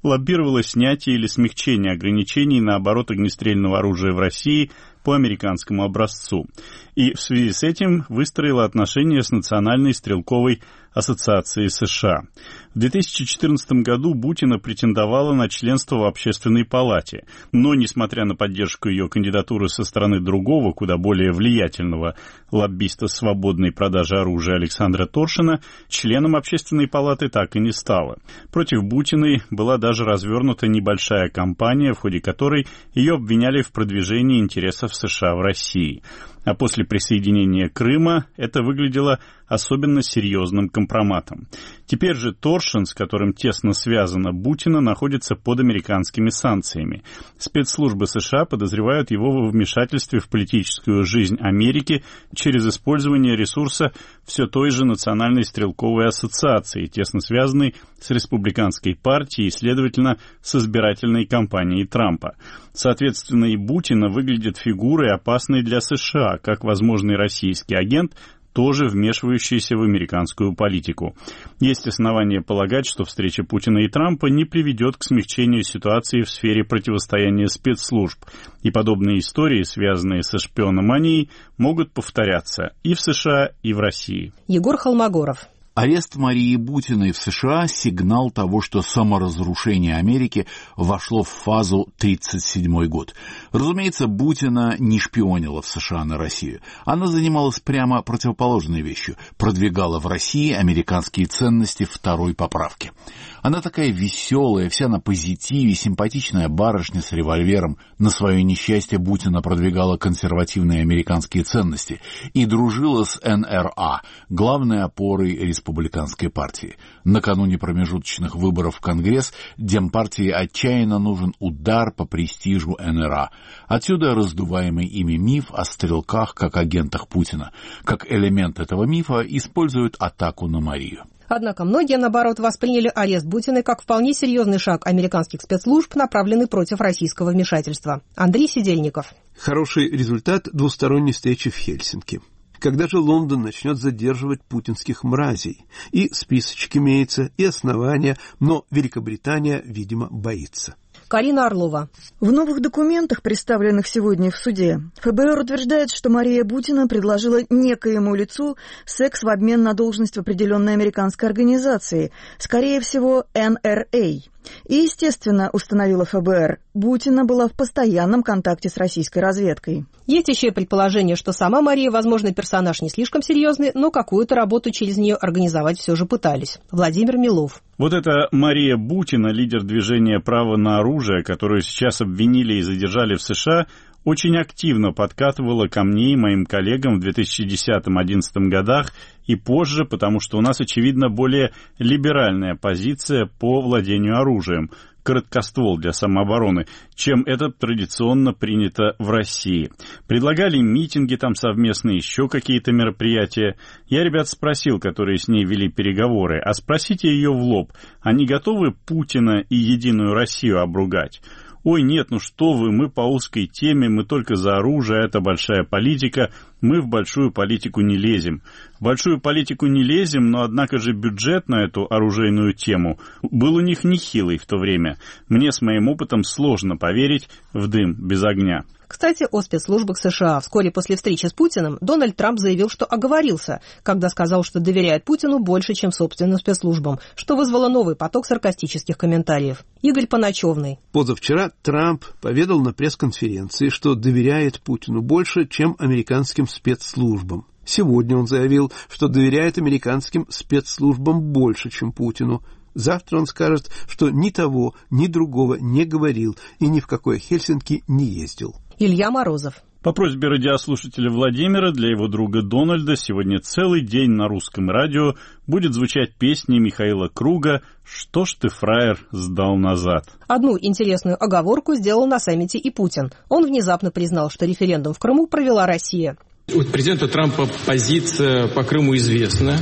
лоббировала снятие или смягчение ограничений на оборот огнестрельного оружия в России по американскому образцу. И в связи с этим выстроила отношения с Национальной стрелковой ассоциацией США. В две тысячи четырнадцатом году Бутина претендовала на членство в Общественной палате, но, несмотря на поддержку ее кандидатуры со стороны другого, куда более влиятельного лоббиста свободной продажи оружия Александра Торшина, членом Общественной палаты так и не стала. Против Бутиной была даже развернута небольшая кампания, в ходе которой ее обвиняли в продвижении интересов США в России. А после присоединения Крыма это выглядело особенно серьезным компроматом. Теперь же Торшин, с которым тесно связана Бутина, находится под американскими санкциями. Спецслужбы США подозревают его во вмешательстве в политическую жизнь Америки через использование ресурса все той же Национальной стрелковой ассоциации, тесно связанной с республиканской партией и, следовательно, с избирательной кампанией Трампа. Соответственно, и Бутина выглядит фигурой, опасной для США, как возможный российский агент, тоже вмешивающийся в американскую политику. Есть основания полагать, что встреча Путина и Трампа не приведет к смягчению ситуации в сфере противостояния спецслужб, и подобные истории, связанные со шпиономанией, могут повторяться и в США, и в России. Егор Холмогоров. Арест Марии Бутиной в США – сигнал того, что саморазрушение Америки вошло в фазу тридцать седьмой год. Разумеется, Бутина не шпионила в США на Россию. Она занималась прямо противоположной вещью – продвигала в России американские ценности второй поправки. Она такая веселая, вся на позитиве, симпатичная барышня с револьвером. На свое несчастье Бутина продвигала консервативные американские ценности и дружила с эн эр а, главной опорой республиканской партии. Накануне промежуточных выборов в Конгресс Демпартии отчаянно нужен удар по престижу эн эр а. Отсюда раздуваемый ими миф о стрелках как агентах Путина. Как элемент этого мифа используют атаку на Марию. Однако многие, наоборот, восприняли арест Бутиной как вполне серьезный шаг американских спецслужб, направленный против российского вмешательства. Андрей Сидельников. Хороший результат двусторонней встречи в Хельсинки. Когда же Лондон начнет задерживать путинских мразей? И списочек имеется, и основания, но Великобритания, видимо, боится. Карина Орлова. В новых документах, представленных сегодня в суде, эф бэ эр утверждает, что Мария Бутина предложила некоему лицу секс в обмен на должность в определенной американской организации, скорее всего, эн эр а. И, естественно, установила эф бэ эр, Бутина была в постоянном контакте с российской разведкой. Есть еще и предположение, что сама Мария, возможно, персонаж не слишком серьезный, но какую-то работу через нее организовать все же пытались. Владимир Милов. Вот эта Мария Бутина, лидер движения «Право на оружие», которую сейчас обвинили и задержали в США, очень активно подкатывала ко мне и моим коллегам в две тысячи десятом-одиннадцатом годах и позже, потому что у нас, очевидно, более либеральная позиция по владению оружием, короткоствол для самообороны, чем это традиционно принято в России. Предлагали митинги там совместные, еще какие-то мероприятия. Я ребят спросил, которые с ней вели переговоры, а спросите ее в лоб, они готовы Путина и Единую Россию обругать? «Ой, нет, ну что вы, мы по узкой теме, мы только за оружие, это большая политика, мы в большую политику не лезем». В большую политику не лезем, но однако же бюджет на эту оружейную тему был у них нехилый в то время. Мне с моим опытом сложно поверить в дым без огня. Кстати, о спецслужбах США. Вскоре после встречи с Путиным Дональд Трамп заявил, что оговорился, когда сказал, что доверяет Путину больше, чем собственным спецслужбам, что вызвало новый поток саркастических комментариев. Игорь Поначевный. Позавчера Трамп поведал на пресс-конференции, что доверяет Путину больше, чем американским спецслужбам. Сегодня он заявил, что доверяет американским спецслужбам больше, чем Путину. Завтра он скажет, что ни того, ни другого не говорил и ни в какое Хельсинки не ездил. Илья Морозов. По просьбе радиослушателя Владимира для его друга Дональда сегодня целый день на русском радио будет звучать песня Михаила Круга «Что ж ты, фраер, сдал назад». Одну интересную оговорку сделал на саммите и Путин. Он внезапно признал, что референдум в Крыму провела Россия. У президента Трампа позиция по Крыму известна,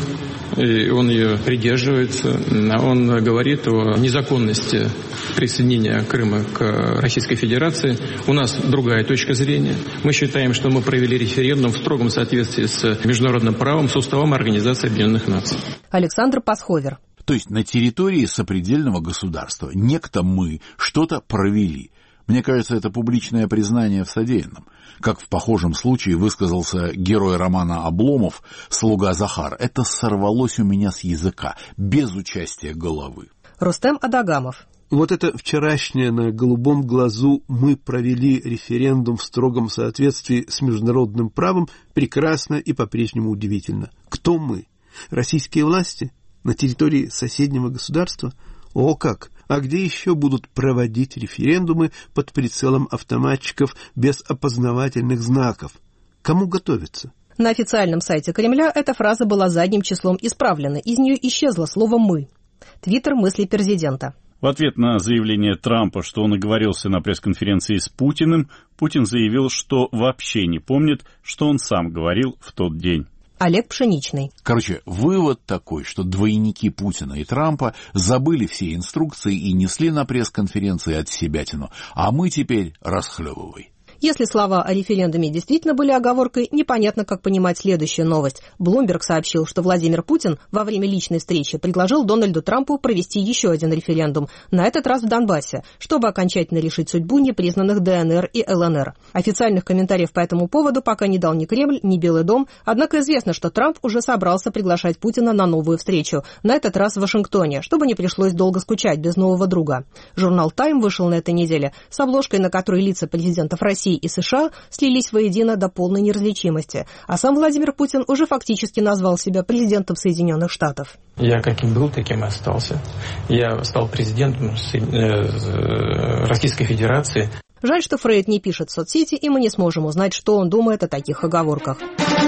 и он ее придерживается. Он говорит о незаконности присоединения Крыма к Российской Федерации. У нас другая точка зрения. Мы считаем, что мы провели референдум в строгом соответствии с международным правом, с уставом Организации Объединенных Наций. Александр Пасховер. То есть на территории сопредельного государства некто мы что-то провели. Мне кажется, это публичное признание в содеянном. Как в похожем случае высказался герой романа «Обломов» слуга Захар. Это сорвалось у меня с языка, без участия головы. Рустем Адагамов. Вот это вчерашнее на голубом глазу «мы провели референдум в строгом соответствии с международным правом» прекрасно и по-прежнему удивительно. Кто мы? Российские власти? На территории соседнего государства? О как! А где еще будут проводить референдумы под прицелом автоматчиков без опознавательных знаков? Кому готовиться? На официальном сайте Кремля эта фраза была задним числом исправлена. Из нее исчезло слово «мы». Твиттер мысли президента. В ответ на заявление Трампа, что он оговорился на пресс-конференции с Путиным, Путин заявил, что вообще не помнит, что он сам говорил в тот день. Олег Пшеничный. Короче, вывод такой, что двойники Путина и Трампа забыли все инструкции и несли на пресс-конференции отсебятину, а мы теперь расхлебывай. Если слова о референдуме действительно были оговоркой, непонятно, как понимать следующую новость. Блумберг сообщил, что Владимир Путин во время личной встречи предложил Дональду Трампу провести еще один референдум, на этот раз в Донбассе, чтобы окончательно решить судьбу непризнанных ДНР и ЛНР. Официальных комментариев по этому поводу пока не дал ни Кремль, ни Белый дом, однако известно, что Трамп уже собрался приглашать Путина на новую встречу, на этот раз в Вашингтоне, чтобы не пришлось долго скучать без нового друга. Журнал «Тайм» вышел на этой неделе с обложкой, на которой лица президентов России и США слились воедино до полной неразличимости, а сам Владимир Путин уже фактически назвал себя президентом Соединенных Штатов. Я каким был, таким и остался. Я стал президентом Российской Федерации. Жаль, что Фрейд не пишет в соцсети, и мы не сможем узнать, что он думает о таких оговорках.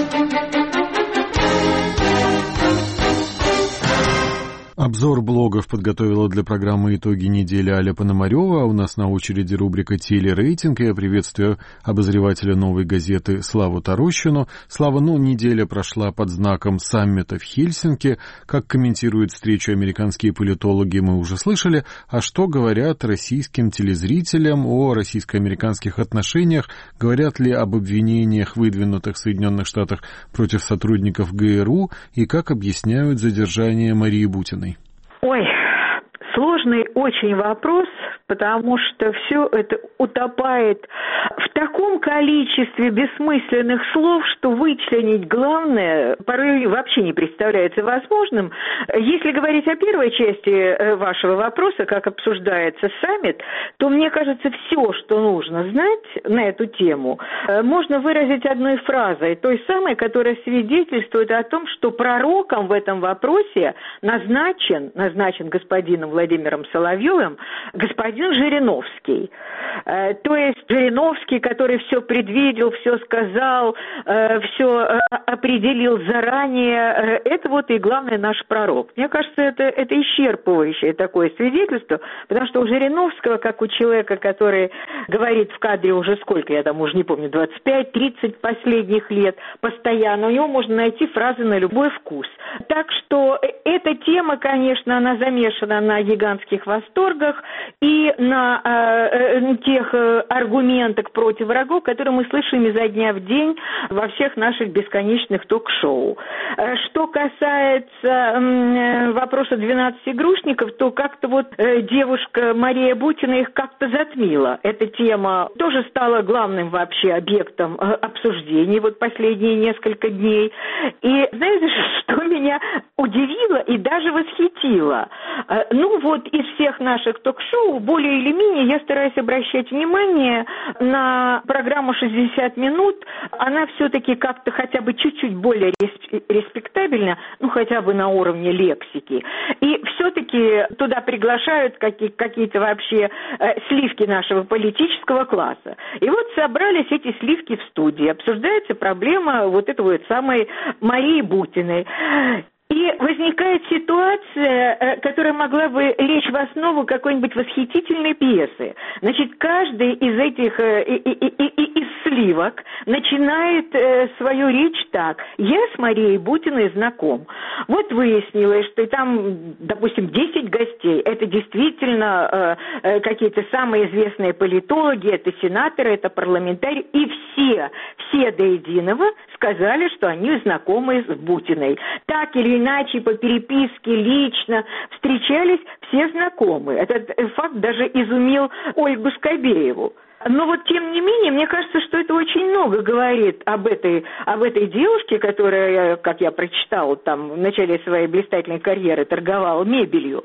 Обзор блогов подготовила для программы «Итоги недели» Аля Пономарева, а у нас на очереди рубрика «Телерейтинг», и я приветствую обозревателя «Новой газеты» Славу Тарощину. Слава, ну, неделя прошла под знаком саммита в Хельсинки. Как комментируют встречу американские политологи, мы уже слышали. А что говорят российским телезрителям о российско-американских отношениях? Говорят ли об обвинениях, выдвинутых в Соединенных Штатах против сотрудников ГРУ? И как объясняют задержание Марии Бутиной? Ой, сложный очень вопрос, потому что все это утопает в таком количестве бессмысленных слов, что вычленить главное порой вообще не представляется возможным. Если говорить о первой части вашего вопроса, как обсуждается саммит, то, мне кажется, все, что нужно знать на эту тему, можно выразить одной фразой, той самой, которая свидетельствует о том, что пророком в этом вопросе назначен, назначен господином Владимиром Соловьевым господин Жириновский. Э, то есть Жириновский, который все предвидел, все сказал, э, все э, определил заранее, э, это вот и главный наш пророк. Мне кажется, это, это исчерпывающее такое свидетельство, потому что у Жириновского, как у человека, который говорит в кадре уже сколько, я там уже не помню, двадцать пять тридцать последних лет, постоянно, у него можно найти фразы на любой вкус. Так что эта тема, конечно, она замешана на гигантских восторгах и на э, тех э, аргументах против врагов, которые мы слышим изо дня в день во всех наших бесконечных ток-шоу. Э, что касается э, вопроса двенадцати грушников, то как-то вот э, девушка Мария Бутина их как-то затмила. Эта тема тоже стала главным вообще объектом э, обсуждений вот последние несколько дней. И знаете, что меня удивило и даже восхитило? Э, ну вот из всех наших ток-шоу более или менее я стараюсь обращать внимание на программу шестьдесят минут. Она все-таки как-то хотя бы чуть-чуть более респектабельна, ну хотя бы на уровне лексики. И все-таки туда приглашают какие- какие-то вообще э, сливки нашего политического класса. И вот собрались эти сливки в студии. Обсуждается проблема вот этой вот самой Марии Бутиной. И возникает ситуация, которая могла бы лечь в основу какой-нибудь восхитительной пьесы. Значит, каждый из этих и, и, и, и, из сливок начинает свою речь так. Я с Марией Бутиной знаком. Вот выяснилось, что там, допустим, десять гостей. Это действительно какие-то самые известные политологи, это сенаторы, это парламентарии. И все, все до единого сказали, что они знакомы с Бутиной. Так или иначе, даче, по переписке, лично встречались все знакомые. Этот факт даже изумил Ольгу Скобееву. Но вот тем не менее, мне кажется, что это очень много говорит об этой, об этой девушке, которая, как я прочитала, там в начале своей блистательной карьеры торговала мебелью.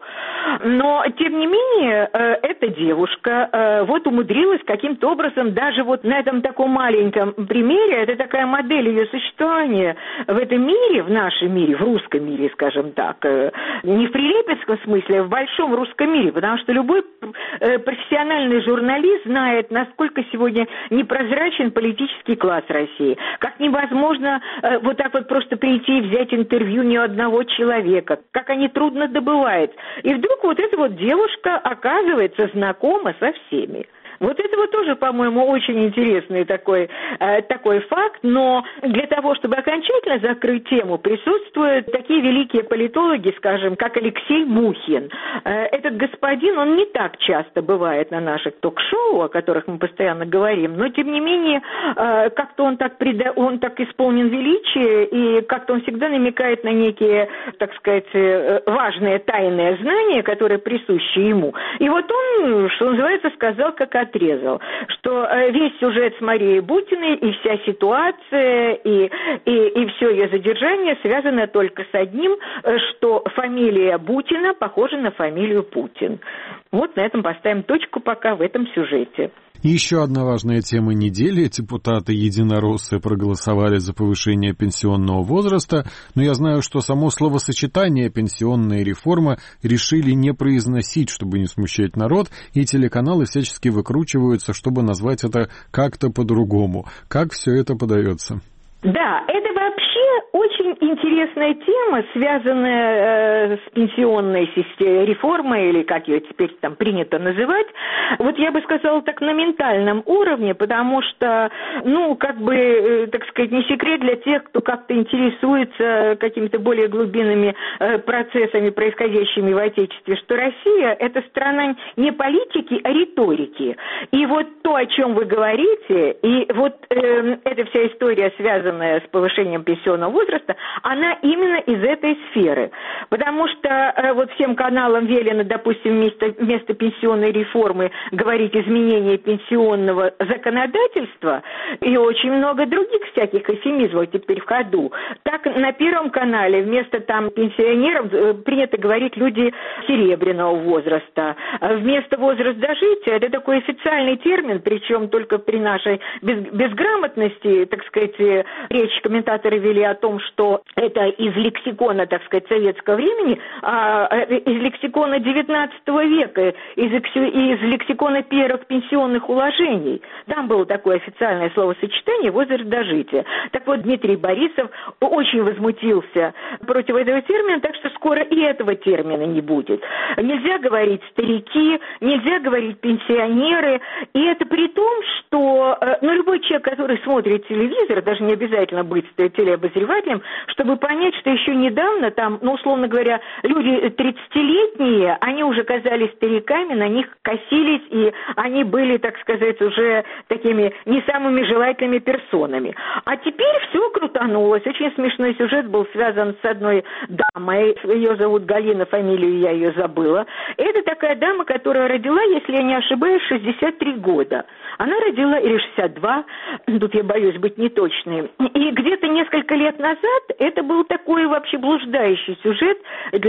Но тем не менее, эта девушка вот умудрилась каким-то образом даже вот на этом таком маленьком примере, это такая модель ее существования в этом мире, в нашем мире, в русском мире, скажем так, не в прилепецком смысле, а в большом русском мире, потому что любой профессиональный журналист знает, на насколько сегодня непрозрачен политический класс России, как невозможно э, вот так вот просто прийти и взять интервью ни у одного человека, как они трудно добываются. И вдруг вот эта вот девушка оказывается знакома со всеми. Вот это вот тоже, по-моему, очень интересный такой, э, такой факт, но для того, чтобы окончательно закрыть тему, присутствуют такие великие политологи, скажем, как Алексей Мухин. Э, этот господин, он не так часто бывает на наших ток-шоу, о которых мы постоянно говорим, но, тем не менее, э, как-то он так, преда... он так исполнен величия, и как-то он всегда намекает на некие, так сказать, важные тайные знания, которые присущи ему. И вот он, что называется, сказал, как отрезал, что весь сюжет с Марией Бутиной и вся ситуация, и, и, и все ее задержание связано только с одним, что фамилия Бутина похожа на фамилию Путин. Вот на этом поставим точку пока в этом сюжете. Еще одна важная тема недели. Депутаты единороссы проголосовали за повышение пенсионного возраста, но я знаю, что само словосочетание «пенсионная реформа» решили не произносить, чтобы не смущать народ, и телеканалы всячески выкручиваются, чтобы назвать это как-то по-другому. Как все это подается? Да, это вообще очень интересная тема, связанная э, с пенсионной системой, реформой, или как ее теперь там принято называть. Вот я бы сказала так на ментальном уровне, потому что, ну, как бы, э, так сказать, не секрет для тех, кто как-то интересуется какими-то более глубинными э, процессами, происходящими в Отечестве, что Россия – это страна не политики, а риторики. И вот то, о чем вы говорите, и вот э, эта вся история, связанная с повышением пенсионного возраста, она именно из этой сферы. Потому что э, вот всем каналам велено, допустим, вместо, вместо пенсионной реформы говорить изменение пенсионного законодательства, и очень много других всяких эвфемизмов теперь в ходу. Так на Первом канале вместо там пенсионеров э, принято говорить люди серебряного возраста. Вместо возраста дожития, это такой официальный термин, причем только при нашей без, безграмотности, так сказать, речь комментаторы вели о том, что это из лексикона, так сказать, советского времени, а из лексикона девятнадцатого века, из, из лексикона первых пенсионных уложений. Там было такое официальное словосочетание «возраст дожития». Так вот, Дмитрий Борисов очень возмутился против этого термина, так что скоро и этого термина не будет. Нельзя говорить «старики», нельзя говорить «пенсионеры», и это при том, что ну, любой человек, который смотрит телевизор, даже не обязательно быть телеобозревателем, чтобы понять, что еще недавно там, ну, условно говоря, люди тридцатилетние, они уже казались стариками, на них косились, и они были, так сказать, уже такими не самыми желательными персонами. А теперь все крутанулось. Очень смешной сюжет был связан с одной дамой, ее зовут Галина, фамилию я ее забыла. Это такая дама, которая родила, если я не ошибаюсь, шестьдесят три года. Она родила, или шестьдесят два, тут я боюсь быть неточной. И где-то несколько лет назад это был такой вообще блуждающий сюжет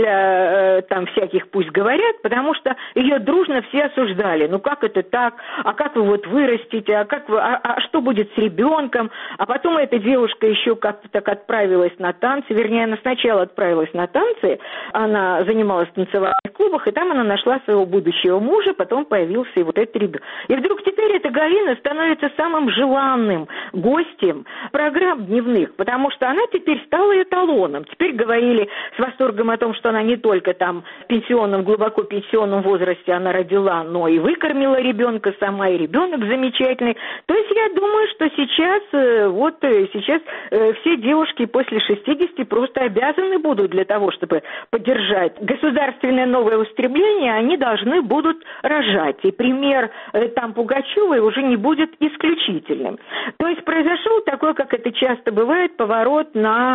для э, там всяких пусть говорят, потому что ее дружно все осуждали. Ну как это так? А как вы вот вырастите? А, как вы, а, а что будет с ребенком? А потом эта девушка еще как-то так отправилась на танцы. Вернее, она сначала отправилась на танцы. Она занималась в танцевальных клубах, и там она нашла своего будущего мужа, потом появился и вот этот ребенок. И вдруг теперь эта Галина становится самым желанным гостем программ дневных, потому что она теперь стала эталоном. Теперь говорили с восторгом о том, что она не только там в пенсионном, глубоко пенсионном возрасте она родила, но и выкормила ребенка сама, и ребенок замечательный. То есть я думаю, что сейчас, вот сейчас все девушки после шестидесяти просто обязаны будут для того, чтобы поддержать государственное новое устремление, они должны будут рожать. И пример там Пугачевой уже не будет исключительным. То есть произошел такой, как это часто бывает, поворот на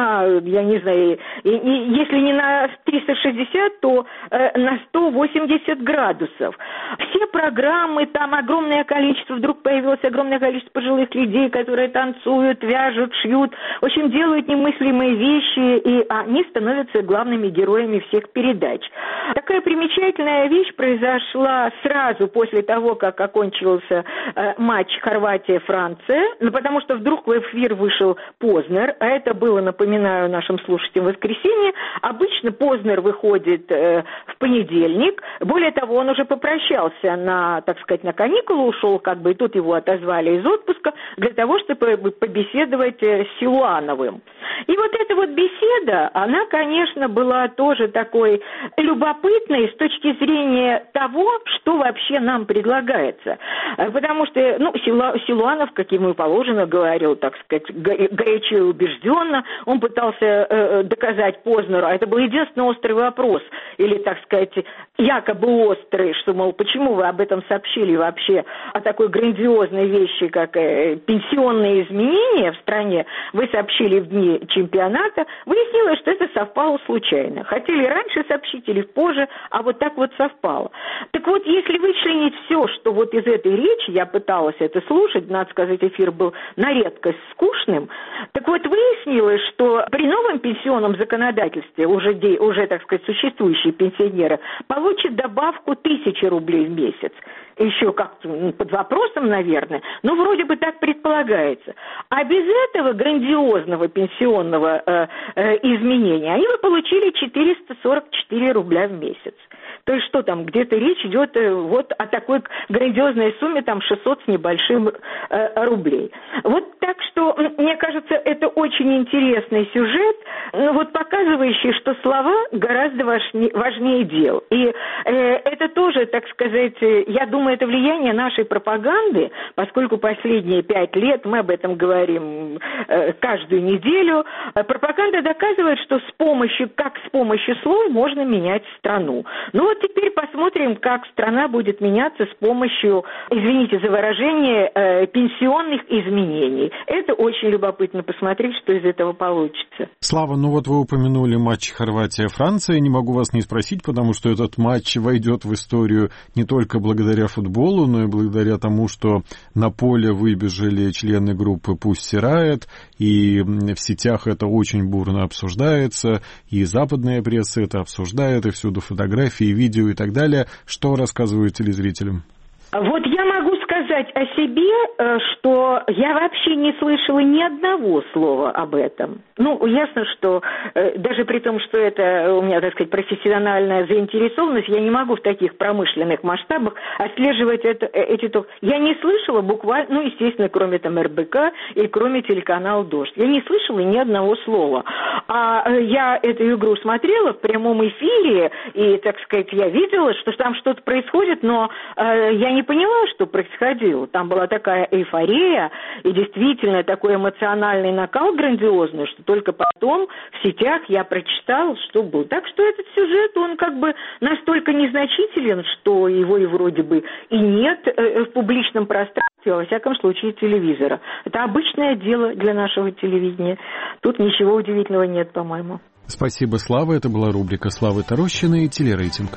я не знаю, и, и, если не на триста шестьдесят, то э, на сто восемьдесят градусов. Все программы, там огромное количество, вдруг появилось огромное количество пожилых людей, которые танцуют, вяжут, шьют, в общем, делают немыслимые вещи, и они становятся главными героями всех передач. Такая примечательная вещь произошла сразу после того, как окончился э, матч Хорватия-Франция, ну, потому что вдруг в эфир вышел Познер, а это было, напоминаю нашим слушателям, воскресенье. Обычно Познер выходит э, в понедельник, более того, он уже попрощался на, так сказать, на каникулы, ушел, как бы, и тут его отозвали из отпуска для того, чтобы побеседовать с Силуановым. И вот эта вот беседа, она, конечно, была тоже такой любопытной с точки зрения того, что вообще нам предлагается. Потому что, ну, Силуанов, как ему и положено, говорил, так сказать, горячо и убежденно. Он пытался э, доказать Познеру, а это был единственный острый вопрос, или, так сказать, якобы острый, что, мол, почему вы об этом сообщили вообще, о такой грандиозной вещи, как э, пенсионные изменения в стране, вы сообщили в дни чемпионата. Выяснилось, что это совпало случайно. Хотели раньше сообщить или позже, а вот так вот совпало. Так вот, если вычленить все, что вот из этой речи, я пыталась это слушать, надо сказать, эфир был на редкость скучным, так вот выяснилось, что при новом пенсионном законодательстве уже, уже, так сказать, существующие пенсионеры получат добавку тысячи рублей в месяц. Еще как-то под вопросом, наверное, но вроде бы так предполагается. А без этого грандиозного пенсионного э, э, изменения они бы получили четыреста сорок четыре рубля в месяц. То есть что там, где-то речь идет э, вот о такой грандиозной сумме, там шестьсот с небольшим э, рублей. Вот так что, мне кажется, это очень интересный сюжет, ну, вот показывающий, что слова гораздо важнее, важнее дел. И э, это тоже, так сказать, я думаю, это влияние нашей пропаганды, поскольку последние пять лет мы об этом говорим э, каждую неделю. Пропаганда доказывает, что с помощью, как с помощью слов можно менять страну. Ну вот теперь посмотрим, как страна будет меняться с помощью, извините за выражение, э, пенсионных изменений. Это очень любопытно посмотреть, что из этого получится. Слава, ну вот вы упомянули матч Хорватия-Франция. Не могу вас не спросить, потому что этот матч войдет в историю не только благодаря футболу, но и благодаря тому, что на поле выбежали члены группы Pussy Riot, и в сетях это очень бурно обсуждается, и западная пресса это обсуждает, и всюду фотографии, видео и так далее. Что рассказывают телезрителям? Вот я могу сказать о себе, что я вообще не слышала ни одного слова об этом. Ну, ясно, что даже при том, что это у меня, так сказать, профессиональная заинтересованность, я не могу в таких промышленных масштабах отслеживать это, эти... Я не слышала буквально, ну, естественно, кроме там эр бэ ка и кроме телеканала «Дождь». Я не слышала ни одного слова. А я эту игру смотрела в прямом эфире, и, так сказать, я видела, что там что-то происходит, но я не поняла, что происходило. Там была такая эйфория и действительно такой эмоциональный накал грандиозный, что только потом в сетях я прочитала, что было. Так что этот сюжет, он как бы настолько незначителен, что его и вроде бы и нет в публичном пространстве, во всяком случае телевизора. Это обычное дело для нашего телевидения. Тут ничего удивительного нет, по-моему. Спасибо, Слава. Это была рубрика Славы Тарощиной и телерейтинг.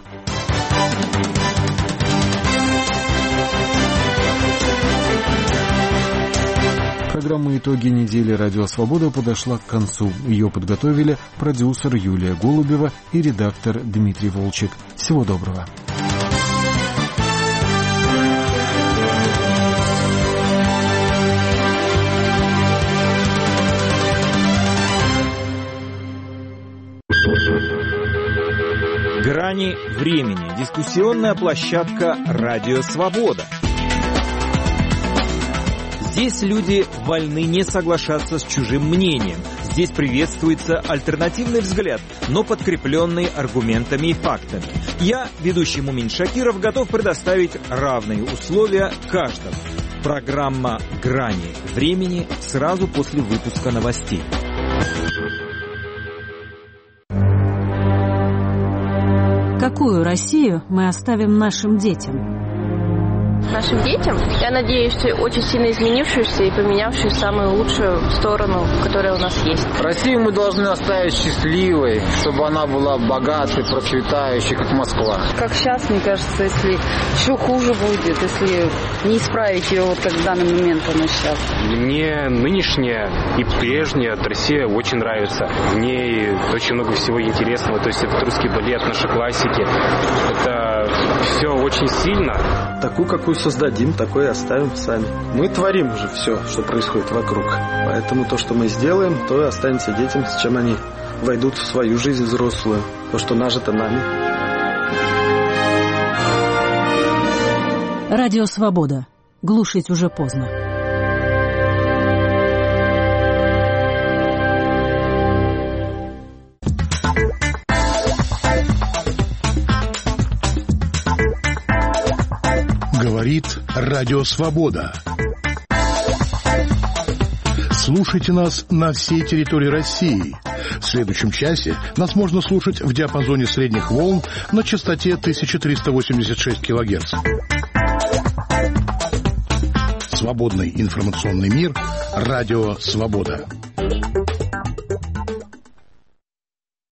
Программа «Итоги недели. Радио Свобода» подошла к концу. Ее подготовили продюсер Юлия Голубева и редактор Дмитрий Волчек. Всего доброго. Грани времени. Дискуссионная площадка «Радио Свобода». Здесь люди вольны не соглашаться с чужим мнением. Здесь приветствуется альтернативный взгляд, но подкрепленный аргументами и фактами. Я, ведущий Мумин Шакиров, готов предоставить равные условия каждому. Программа «Грани времени» сразу после выпуска новостей. Какую Россию мы оставим нашим детям? нашим детям. Я надеюсь, очень сильно изменившуюся и поменявшую в самую лучшую сторону, которая у нас есть. Россию мы должны оставить счастливой, чтобы она была богатой, процветающей, как Москва. Как сейчас, мне кажется, если еще хуже будет, если не исправить ее, вот как в данный момент она сейчас. Мне нынешняя и прежняя Россия очень нравится. В ней очень много всего интересного. То есть этот русский балет, наши классики. Это все очень сильно. Такую, какую создадим, такой и оставим сами. Мы творим уже все, что происходит вокруг. Поэтому то, что мы сделаем, то и останется детям, с чем они войдут в свою жизнь взрослую. То, что нажито нами. Радио «Свобода». Глушить уже поздно. Говорит Радио Свобода. Слушайте нас на всей территории России. В следующем часе нас можно слушать в диапазоне средних волн на частоте тысяча триста восемьдесят шесть килогерц. Свободный информационный мир. Радио Свобода.